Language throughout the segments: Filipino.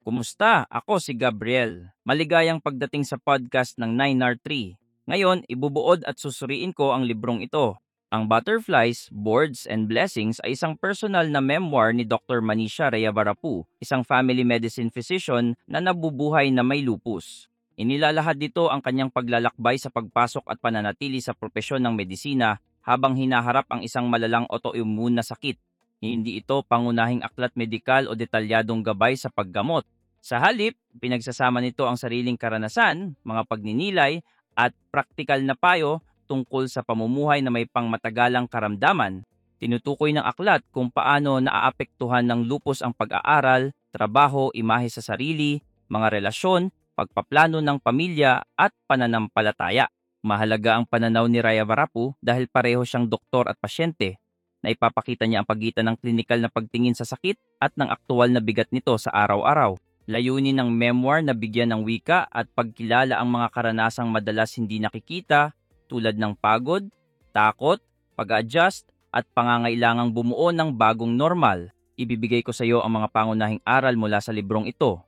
Kumusta? Ako si Gabriel. Maligayang pagdating sa podcast ng 9R3. Ngayon, ibubuod at susuriin ko ang librong ito. Ang Butterflies, Boards, and Blessings ay isang personal na memoir ni Dr. Manisha Rayabarapu, isang family medicine physician na nabubuhay na may lupus. Inilalahad dito ang kanyang paglalakbay sa pagpasok at pananatili sa propesyon ng medisina habang hinaharap ang isang malalang autoimmune na sakit. Hindi ito pangunahing aklat medikal o detalyadong gabay sa paggamot. Sa halip, pinagsasama nito ang sariling karanasan, mga pagninilay, at praktikal na payo tungkol sa pamumuhay na may pangmatagalang karamdaman. Tinutukoy ng aklat kung paano naaapektuhan ng lupus ang pag-aaral, trabaho, imahe sa sarili, mga relasyon, pagpaplano ng pamilya at pananampalataya. Mahalaga ang pananaw ni Raya Varapu dahil pareho siyang doktor at pasyente na ipapakita niya ang pagitan ng klinikal na pagtingin sa sakit at ng aktual na bigat nito sa araw-araw. Layunin ng memoir na bigyan ng wika at pagkilala ang mga karanasang madalas hindi nakikita tulad ng pagod, takot, pag-adjust at pangangailangang bumuo ng bagong normal. Ibibigay ko sa iyo ang mga pangunahing aral mula sa librong ito.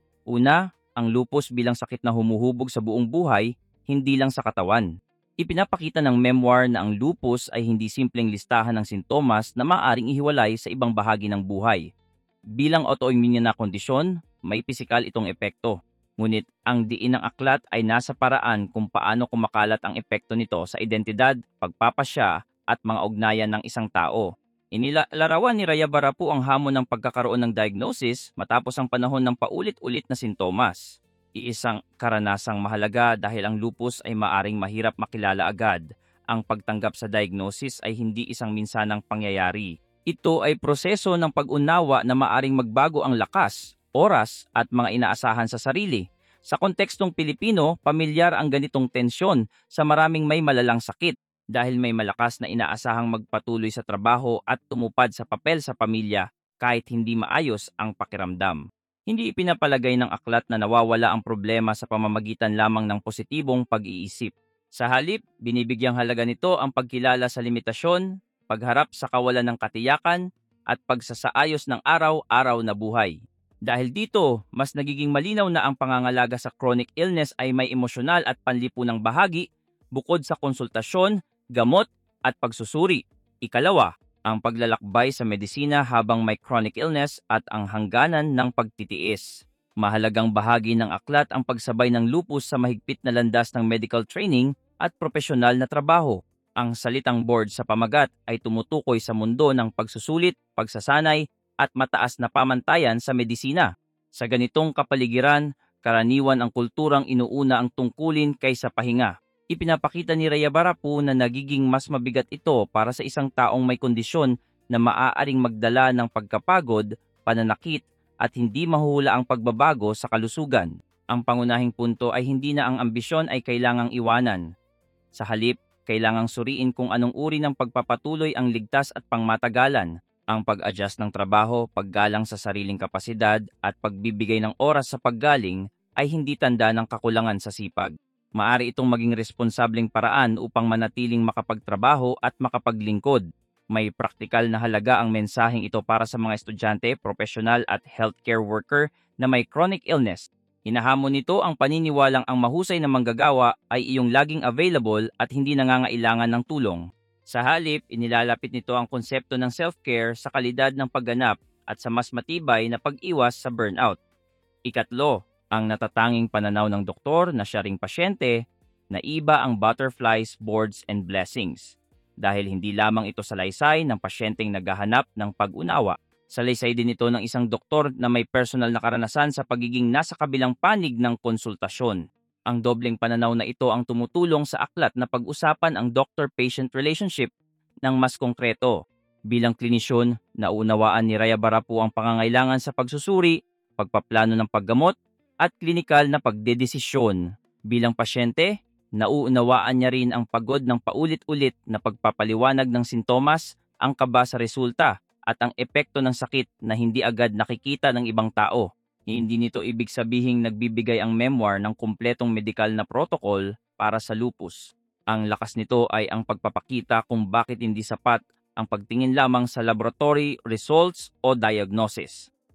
Una, ang lupus bilang sakit na humuhubog sa buong buhay, hindi lang sa katawan. Ipinapakita ng memoir na ang lupus ay hindi simpleng listahan ng sintomas na maaaring ihiwalay sa ibang bahagi ng buhay. Bilang autoimmune na kondisyon, may pisikal itong epekto. Ngunit ang diin ng aklat ay nasa paraan kung paano kumakalat ang epekto nito sa identidad, pagpapasya at mga ugnayan ng isang tao. Inilalarawan ni Raya Barapu ang hamon ng pagkakaroon ng diagnosis matapos ang panahon ng paulit-ulit na sintomas. Iisang karanasang mahalaga dahil ang lupus ay maaring mahirap makilala agad. Ang pagtanggap sa diagnosis ay hindi isang minsanang pangyayari. Ito ay proseso ng pag-unawa na maaring magbago ang lakas, oras at mga inaasahan sa sarili. Sa kontekstong Pilipino, pamilyar ang ganitong tensyon sa maraming may malalang sakit dahil may malakas na inaasahang magpatuloy sa trabaho at tumupad sa papel sa pamilya kahit hindi maayos ang pakiramdam. Hindi ipinapalagay ng aklat na nawawala ang problema sa pamamagitan lamang ng positibong pag-iisip. Sa halip, binibigyang halaga nito ang pagkilala sa limitasyon, pagharap sa kawalan ng katiyakan, at pagsasaayos ng araw-araw na buhay. Dahil dito, mas nagiging malinaw na ang pangangalaga sa chronic illness ay may emosyonal at panlipunang bahagi bukod sa konsultasyon, gamot, at pagsusuri. Ikalawa, ang paglalakbay sa medisina habang may chronic illness at ang hangganan ng pagtitiis. Mahalagang bahagi ng aklat ang pagsabay ng lupus sa mahigpit na landas ng medical training at propesyonal na trabaho. Ang salitang board sa pamagat ay tumutukoy sa mundo ng pagsusulit, pagsasanay, at mataas na pamantayan sa medisina. Sa ganitong kapaligiran, karaniwan ang kulturang inuuna ang tungkulin kaysa pahinga. Ipinapakita ni Raya Barapu na nagiging mas mabigat ito para sa isang taong may kondisyon na maaaring magdala ng pagkapagod, pananakit at hindi mahuhula ang pagbabago sa kalusugan. Ang pangunahing punto ay hindi na ang ambisyon ay kailangang iwanan. Sa halip, kailangang suriin kung anong uri ng pagpapatuloy ang ligtas at pangmatagalan. Ang pag-adjust ng trabaho, paggalang sa sariling kapasidad at pagbibigay ng oras sa paggaling ay hindi tanda ng kakulangan sa sipag. Maari itong maging responsableng paraan upang manatiling makapagtrabaho at makapaglingkod. May praktikal na halaga ang mensaheng ito para sa mga estudyante, profesional at healthcare worker na may chronic illness. Hinahamon nito ang paniniwalang ang mahusay na manggagawa ay iyong laging available at hindi nangangailangan ng tulong. Sa halip, inilalapit nito ang konsepto ng self-care sa kalidad ng pagganap at sa mas matibay na pag-iwas sa burnout. Ikatlo, ang natatanging pananaw ng doktor na siya ring pasyente na iba ang Butterflies, Boards, and Blessings. Dahil hindi lamang ito salaysay ng pasyenteng naghahanap ng pag-unawa. Salaysay din ito ng isang doktor na may personal na karanasan sa pagiging nasa kabilang panig ng konsultasyon. Ang dobleng pananaw na ito ang tumutulong sa aklat na pag-usapan ang doctor-patient relationship ng mas konkreto. Bilang klinisyon, naunawaan ni Raya Barapu ang pangangailangan sa pagsusuri, pagpaplano ng paggamot, at klinikal na pagdedesisyon. Bilang pasyente, nauunawaan niya rin ang pagod ng paulit-ulit na pagpapaliwanag ng sintomas, ang kaba sa resulta, at ang epekto ng sakit na hindi agad nakikita ng ibang tao. Hindi nito ibig sabihing nagbibigay ang memoir ng kumpletong medikal na protocol para sa lupus. Ang lakas nito ay ang pagpapakita kung bakit hindi sapat ang pagtingin lamang sa laboratory results o diagnosis.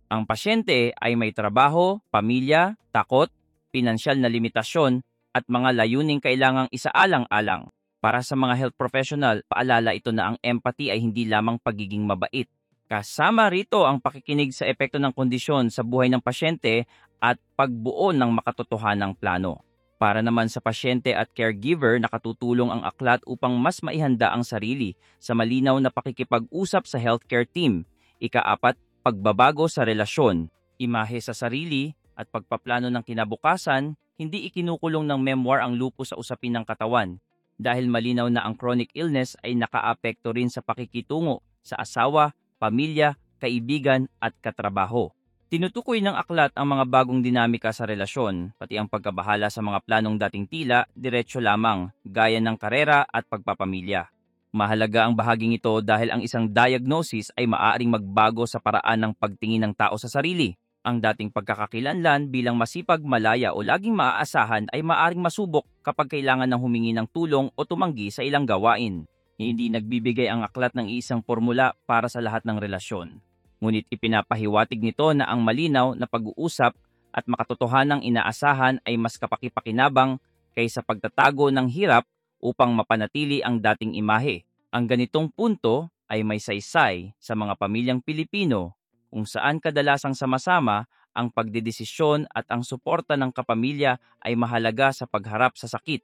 Ang pasyente ay may trabaho, pamilya, takot, pinansyal na limitasyon at mga layuning kailangang isaalang-alang. Para sa mga health professional, paalala ito na ang empathy ay hindi lamang pagiging mabait. Kasama rito ang pakikinig sa epekto ng kondisyon sa buhay ng pasyente at pagbuo ng makatotohanang plano. Para naman sa pasyente at caregiver, nakatutulong ang aklat upang mas maihanda ang sarili sa malinaw na pakikipag-usap sa healthcare team. Ikaapat, pagbabago sa relasyon, imahe sa sarili at pagpaplano ng kinabukasan, hindi ikinukulong ng memoir ang lupus sa usapin ng katawan. Dahil malinaw na ang chronic illness ay nakaapekto rin sa pakikitungo sa asawa, pamilya, kaibigan at katrabaho. Tinutukoy ng aklat ang mga bagong dinamika sa relasyon, pati ang pagkabahala sa mga planong dating tila, diretsyo lamang, gaya ng karera at pagpapamilya. Mahalaga ang bahaging ito dahil ang isang diagnosis ay maaaring magbago sa paraan ng pagtingin ng tao sa sarili. Ang dating pagkakakilanlan bilang masipag, malaya o laging maaasahan ay maaaring masubok kapag kailangan ng humingi ng tulong o tumanggi sa ilang gawain. Hindi nagbibigay ang aklat ng isang formula para sa lahat ng relasyon. Ngunit ipinapahiwatig nito na ang malinaw na pag-uusap at makatotohanang inaasahan ay mas kapakipakinabang kaysa pagtatago ng hirap upang mapanatili ang dating imahe. Ang ganitong punto ay may saysay sa mga pamilyang Pilipino kung saan kadalasang sama-sama ang pagdedesisyon at ang suporta ng kapamilya ay mahalaga sa pagharap sa sakit.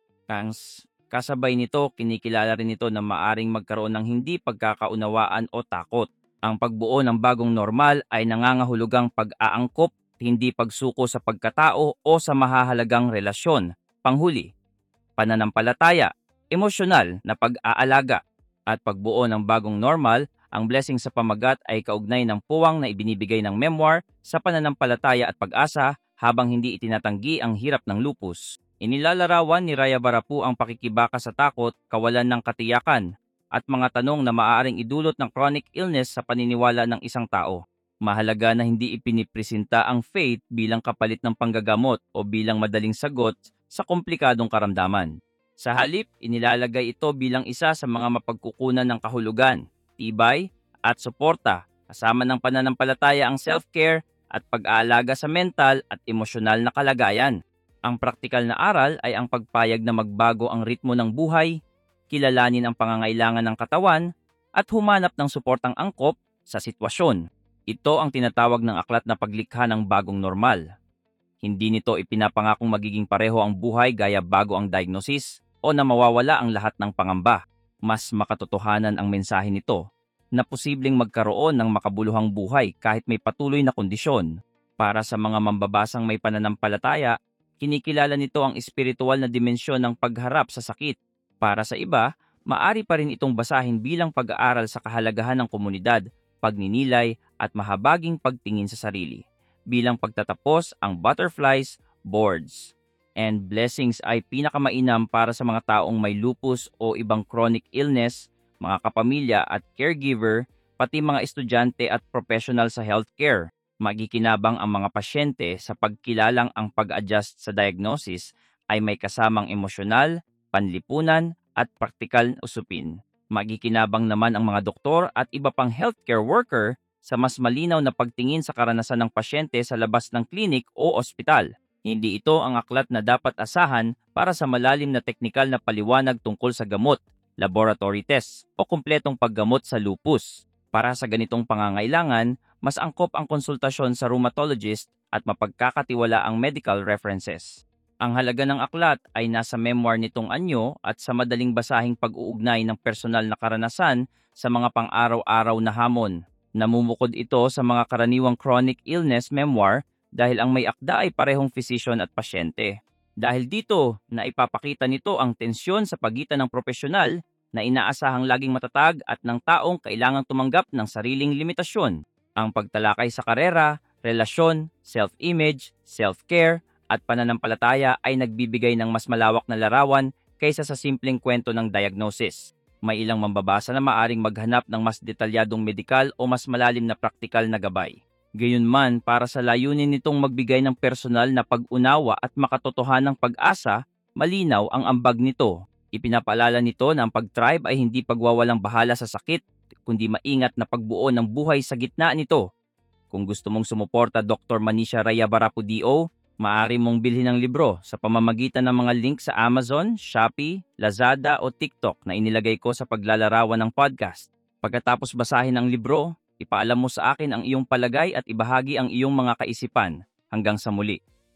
Kasabay nito, kinikilala rin ito na maaring magkaroon ng hindi pagkakaunawaan o takot. Ang pagbuo ng bagong normal ay nangangahulugang pag-aangkop, hindi pagsuko sa pagkatao o sa mahahalagang relasyon. Panghuli, pananampalataya, emosyonal na pag-aalaga, at pagbuo ng bagong normal, ang blessing sa pamagat ay kaugnay ng puwang na ibinibigay ng memoir sa pananampalataya at pag-asa habang hindi itinatanggi ang hirap ng lupus. Inilalarawan ni Raya Barapu ang pakikibaka sa takot, kawalan ng katiyakan, at mga tanong na maaaring idulot ng chronic illness sa paniniwala ng isang tao. Mahalaga na hindi ipinipresenta ang faith bilang kapalit ng panggagamot o bilang madaling sagot sa komplikadong karamdaman. Sa halip, inilalagay ito bilang isa sa mga mapagkukunan ng kahulugan, tibay, at suporta, kasama ng pananampalataya ang self-care at pag-aalaga sa mental at emosyonal na kalagayan. Ang praktikal na aral ay ang pagpayag na magbago ang ritmo ng buhay, kilalanin ang pangangailangan ng katawan, at humanap ng suportang angkop sa sitwasyon. Ito ang tinatawag ng aklat na paglikha ng bagong normal. Hindi nito ipinapangakong magiging pareho ang buhay gaya bago ang diagnosis o na mawawala ang lahat ng pangamba. Mas makatotohanan ang mensahe nito na posibleng magkaroon ng makabuluhang buhay kahit may patuloy na kondisyon. Para sa mga mambabasang may pananampalataya, kinikilala nito ang espiritual na dimensyon ng pagharap sa sakit. Para sa iba, maari pa rin itong basahin bilang pag-aaral sa kahalagahan ng komunidad, pagninilay at mahabaging pagtingin sa sarili. Bilang pagtatapos, ang Butterflies, Boards, and Blessings ay pinakamainam para sa mga taong may lupus o ibang chronic illness, mga kapamilya at caregiver, pati mga estudyante at professional sa healthcare. Magikinabang ang mga pasyente sa pagkilalang ang pag-adjust sa diagnosis ay may kasamang emosyonal, panlipunan at praktikal na usupin. Magikinabang naman ang mga doktor at iba pang healthcare worker sa mas malinaw na pagtingin sa karanasan ng pasyente sa labas ng klinik o ospital. Hindi ito ang aklat na dapat asahan para sa malalim na teknikal na paliwanag tungkol sa gamot, laboratory tests o kumpletong paggamot sa lupus. Para sa ganitong pangangailangan, mas angkop ang konsultasyon sa rheumatologist at mapagkakatiwala ang medical references. Ang halaga ng aklat ay nasa memoir nitong anyo at sa madaling basahing pag-uugnay ng personal na karanasan sa mga pang-araw-araw na hamon. Namumukod ito sa mga karaniwang chronic illness memoir dahil ang may akda ay parehong physician at pasyente. Dahil dito, naipapakita nito ang tensyon sa pagitan ng profesional na inaasahang laging matatag at ng taong kailangang tumanggap ng sariling limitasyon. Ang pagtalakay sa karera, relasyon, self-image, self-care, at pananampalataya ay nagbibigay ng mas malawak na larawan kaysa sa simpleng kwento ng diagnosis. May ilang mambabasa na maaring maghanap ng mas detalyadong medikal o mas malalim na praktikal na gabay. Gayunman, para sa layunin nitong magbigay ng personal na pag-unawa at makatotohanang pag-asa, malinaw ang ambag nito. Ipinapaalala nito na ang pag-thrive ay hindi pagwawalang bahala sa sakit, kundi maingat na pagbuo ng buhay sa gitna nito. Kung gusto mong sumuporta Dr. Manisha Raya Barapudio, maaari mong bilhin ang libro sa pamamagitan ng mga link sa Amazon, Shopee, Lazada o TikTok na inilagay ko sa paglalarawan ng podcast. Pagkatapos basahin ang libro, ipaalam mo sa akin ang iyong palagay at ibahagi ang iyong mga kaisipan. Hanggang sa muli.